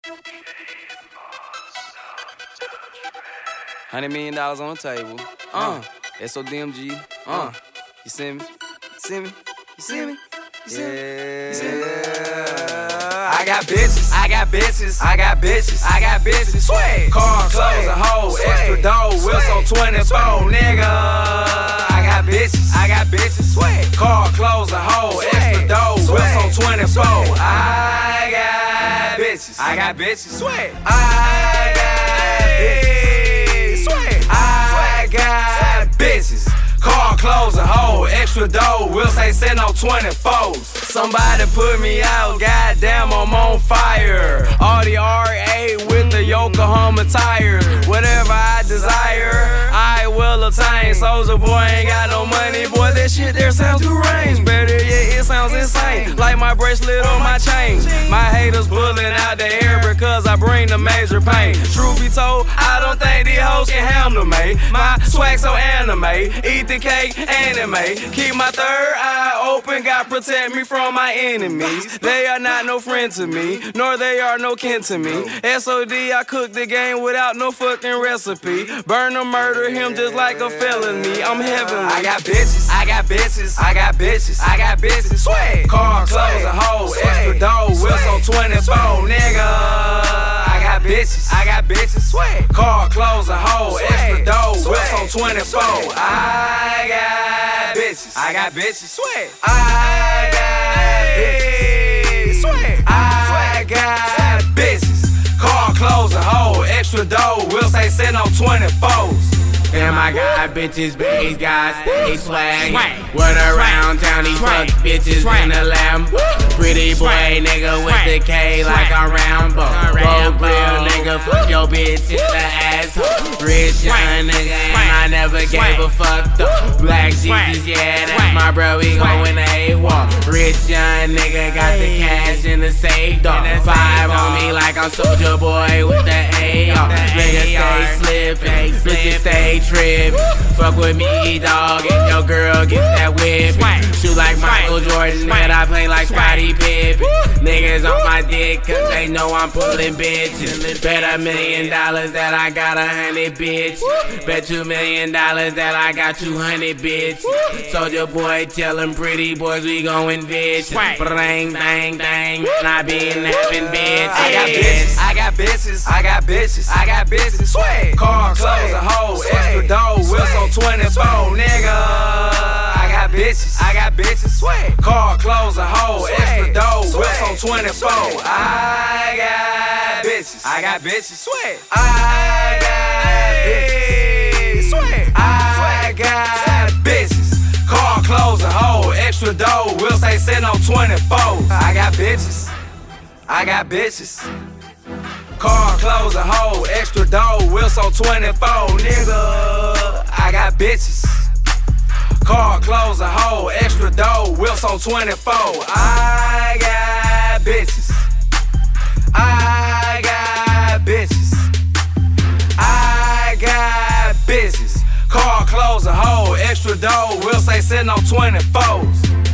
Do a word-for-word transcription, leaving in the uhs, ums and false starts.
Hundred million dollars on the table. Uh, S O D M G. Uh, you see me? See me? You see me? You see me? You see me? I got bitches, I got bitches, I got bitches, I got bitches. Sway, car, clothes, and hoes, extra dough, wheels on twenty-four, nigga. I got bitches, I got bitches. Sway, car, clothes, and hoes, extra dough, wheels on twenty-four. I got bitches, I got bitches. Sway, I got bitches. Sway, I got bitches. Car, clothes, and hoe, extra dough, wheels ain't sitting on twenty-fours. Somebody put me out, goddamn, I'm on fire. Audi R eight with the Yokohama tires. Whatever I desire, I will attain. Soulja Boy ain't got no money, boy, that shit there sounds deranged. Better yet, it sounds insane, like my bracelet on my chain. My haters pulling out the air because I bring the major pain. Truth be told, I don't think these hoes can handle me. My swag so anime, eat the cake, anime. Keep my third eye open, God protect me from my enemies. They are not no friend to me, nor they are no kin to me. S O D, I cook the game without no fucking recipe. Burn or murder him just like a felony. I'm heavenly. I got bitches, I got bitches, I got bitches, I got bitches. Swag, car, clothes, and hoes, extra dough, wheels on twenty-four, nigga. I got bitches, I got bitches. Swag, car, clothes, and hoes, extra dough, wheels on twenty-four. I got bitches, I got bitches. Swag, I got bitches. Swag, I got bitches. Car, clothes, and hoe, extra dough, wheels ain't sitting on twenty-fours. Damn, I got bitches, but these guys, they swag. Word around town, these fuck bitches in the Lambo. Pretty boy, nigga with the K like I'm Rambo. Road grill, nigga, fuck your bitch in the asshole. Rich young nigga, and I never gave a fuck though. Black Jesus, yeah, that's my bro, we going AWOL. Rich young nigga, got the cash in the safe though. Five on me like I'm Soulja Boy with the A R. Nigga stay slippin', bitches stay trip. Fuck with me, dog, and your girl get that whip. Shoot like Michael Jordan, but I play like Scottie Pippen. Niggas on my dick, cause they know I'm pulling bitches. Bet a million dollars that I got a hundred bitch. Bet two million dollars that I got two hundred bitch. Soulja Boy tell them pretty boys we going bitch. Bang, bang, bang, and I been having bitch. I got bitches, I got bitches, I got bitches, I got bitches. Swag, car, clothes, and hoes, extra dough, wheels on twenty-four, nigga. I got bitches, I got bitches. Swag, car, clothes, and hoes, extra dough, wheels on twenty-four. I got bitches, I got bitches. Swag, I got bitches. Swag, I got bitches. Car, clothes, and hoes, extra dough, wheels ain't sitting on twenty-fours. I got bitches, I got bitches. Car, clothes, and hoe, extra dough, wheels on twenty-four, nigga. I got bitches. Car, clothes, and hoe, extra dough, wheels on twenty-four. I got bitches. I got bitches. I got bitches. Car, clothes, and hoe, extra dough, wheels ain't sitting on twenty-fours.